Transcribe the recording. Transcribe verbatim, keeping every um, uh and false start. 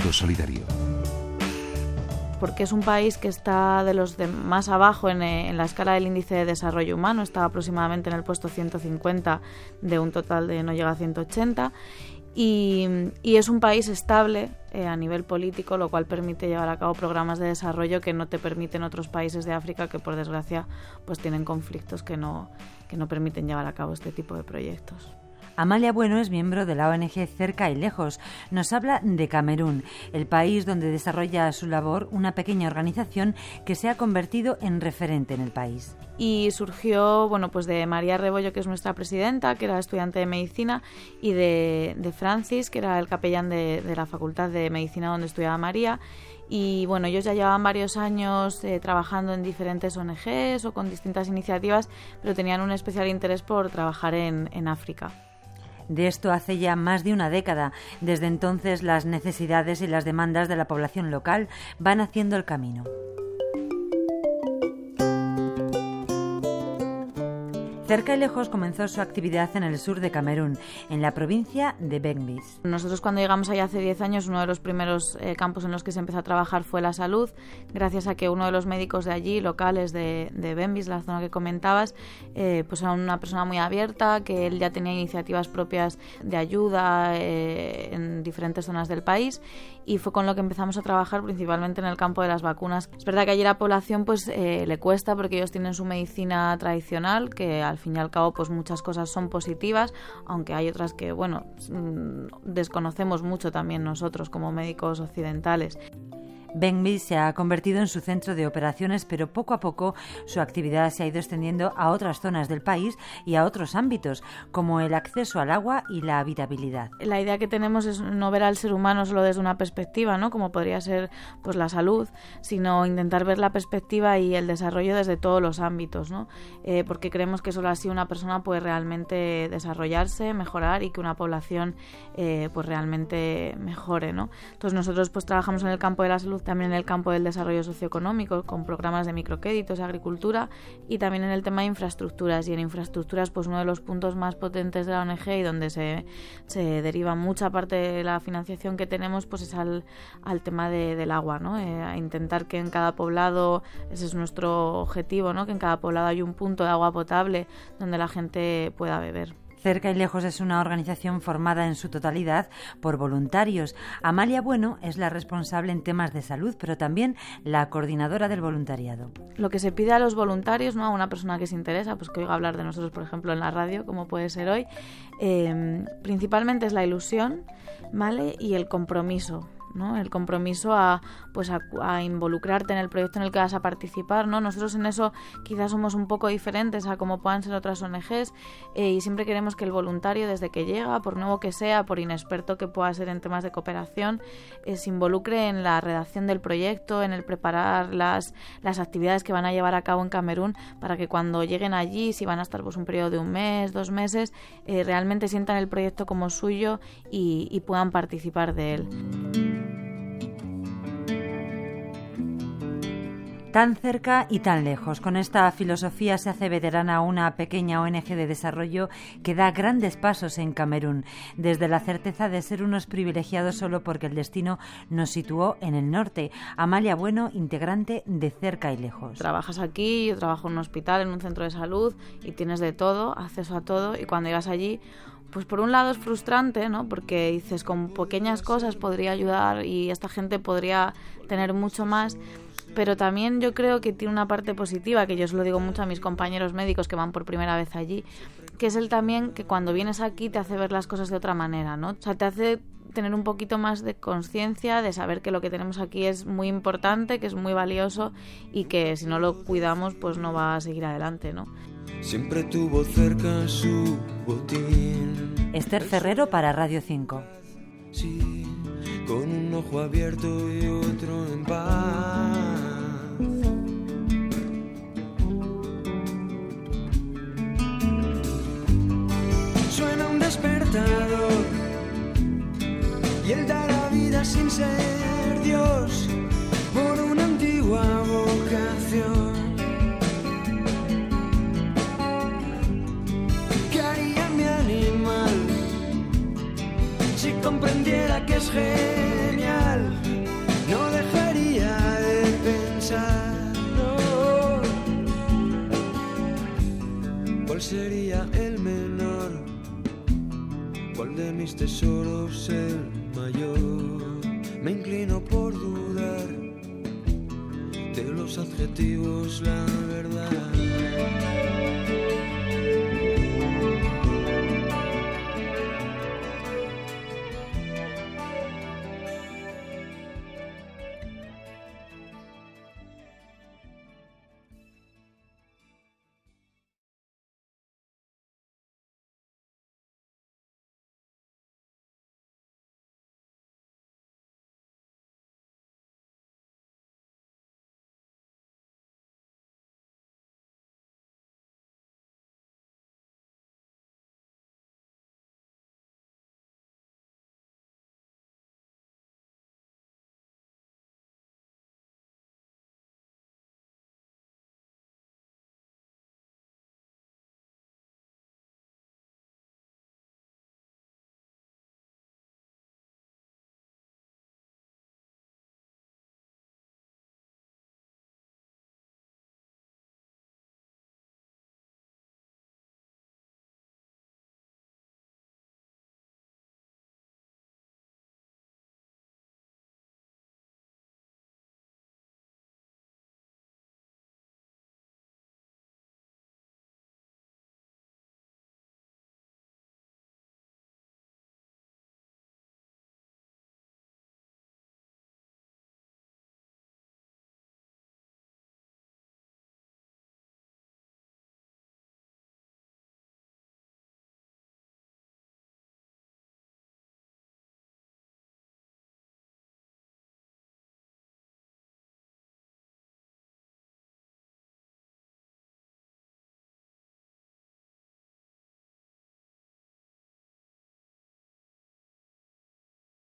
Mundo Solidario. Porque es un país que está de los de más abajo en, en la escala del índice de desarrollo humano, está aproximadamente en el puesto ciento cincuenta de un total de no llega a ciento ochenta, y, y es un país estable eh, a nivel político, lo cual permite llevar a cabo programas de desarrollo que no te permiten otros países de África que, por desgracia, pues tienen conflictos que no, que no permiten llevar a cabo este tipo de proyectos. Amalia Bueno es miembro de la O N G Cerca y Lejos. Nos habla de Camerún, el país donde desarrolla su labor una pequeña organización que se ha convertido en referente en el país. Y surgió, bueno, pues de María Rebollo, que es nuestra presidenta, que era estudiante de medicina, y de, de Francis, que era el capellán de, de la Facultad de Medicina donde estudiaba María. Y bueno, ellos ya llevaban varios años eh, trabajando en diferentes O N Ges o con distintas iniciativas, pero tenían un especial interés por trabajar en, en África. De esto hace ya más de una década. Desde entonces, las necesidades y las demandas de la población local van haciendo el camino. Cerca y Lejos comenzó su actividad en el sur de Camerún, en la provincia de Benguis. Nosotros cuando llegamos allá hace diez años, uno de los primeros eh, campos en los que se empezó a trabajar fue la salud, gracias a que uno de los médicos de allí, locales de, de Benguis, la zona que comentabas, eh, pues era una persona muy abierta, que él ya tenía iniciativas propias de ayuda eh, en diferentes zonas del país, y fue con lo que empezamos a trabajar principalmente en el campo de las vacunas. Es verdad que allí la población pues eh, le cuesta porque ellos tienen su medicina tradicional, que al fin y al cabo pues muchas cosas son positivas, aunque hay otras que bueno desconocemos mucho también nosotros como médicos occidentales. Benguis se ha convertido en su centro de operaciones, pero poco a poco su actividad se ha ido extendiendo a otras zonas del país y a otros ámbitos, como el acceso al agua y la habitabilidad. La idea que tenemos es no ver al ser humano solo desde una perspectiva, ¿no? Como podría ser pues la salud, sino intentar ver la perspectiva y el desarrollo desde todos los ámbitos, ¿no? Eh, porque creemos que solo así una persona puede realmente desarrollarse, mejorar y que una población eh, pues realmente mejore, ¿no? Entonces nosotros pues trabajamos en el campo de la salud, también en el campo del desarrollo socioeconómico, con programas de microcréditos, agricultura, y también en el tema de infraestructuras. Y en infraestructuras, pues uno de los puntos más potentes de la O N G y donde se, se deriva mucha parte de la financiación que tenemos, pues es al, al tema de, del agua, ¿no? Eh, a intentar que en cada poblado, ese es nuestro objetivo, ¿no? Que en cada poblado haya un punto de agua potable donde la gente pueda beber. Cerca y Lejos es una organización formada en su totalidad por voluntarios. Amalia Bueno es la responsable en temas de salud, pero también la coordinadora del voluntariado. Lo que se pide a los voluntarios, ¿no? A una persona que se interesa, pues que oiga hablar de nosotros, por ejemplo, en la radio, como puede ser hoy, eh, principalmente es la ilusión, ¿vale? Y el compromiso, ¿no? El compromiso a pues a, a involucrarte en el proyecto en el que vas a participar, ¿no? Nosotros en eso quizás somos un poco diferentes a como puedan ser otras O N Ges, eh, y siempre queremos que el voluntario, desde que llega, por nuevo que sea, por inexperto que pueda ser en temas de cooperación, eh, se involucre en la redacción del proyecto, en el preparar las, las actividades que van a llevar a cabo en Camerún, para que cuando lleguen allí, si van a estar pues un periodo de un mes, dos meses, eh, realmente sientan el proyecto como suyo y, y puedan participar de él. Tan cerca y tan lejos. Con esta filosofía se hace veterana una pequeña O N G de desarrollo que da grandes pasos en Camerún, desde la certeza de ser unos privilegiados solo porque el destino nos situó en el norte. Amalia Bueno, integrante de Cerca y Lejos. Trabajas aquí, yo trabajo en un hospital, en un centro de salud, y tienes de todo, acceso a todo, y cuando llegas allí, pues por un lado es frustrante, ¿no? Porque dices, con pequeñas cosas podría ayudar y esta gente podría tener mucho más. Pero también yo creo que tiene una parte positiva, que yo se lo digo mucho a mis compañeros médicos que van por primera vez allí, que es el también que cuando vienes aquí te hace ver las cosas de otra manera, ¿no? O sea, te hace tener un poquito más de conciencia, de saber que lo que tenemos aquí es muy importante, que es muy valioso y que si no lo cuidamos, pues no va a seguir adelante, ¿no? Siempre tuvo cerca su botín. Esther Ferrero para Radio cinco. Sí, con un ojo abierto y otro en paz. Suena un despertador y él dará vida sin ser Dios por una antigua vocación. ¿Qué haría mi animal si comprendiera que es genial sería el menor? ¿Cuál de mis tesoros el mayor? Me inclino por dudar de los adjetivos, la verdad.